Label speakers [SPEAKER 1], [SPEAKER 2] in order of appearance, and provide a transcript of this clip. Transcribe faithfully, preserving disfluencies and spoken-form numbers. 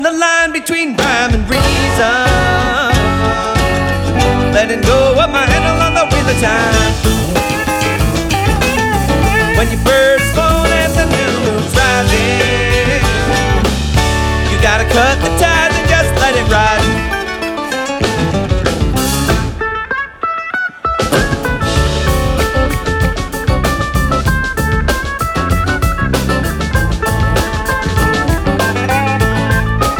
[SPEAKER 1] The line between rhyme and reason, letting go of my handle on the wheel of time. When your birds fall and the new moon's rising, you gotta cut the ties and just let it ride.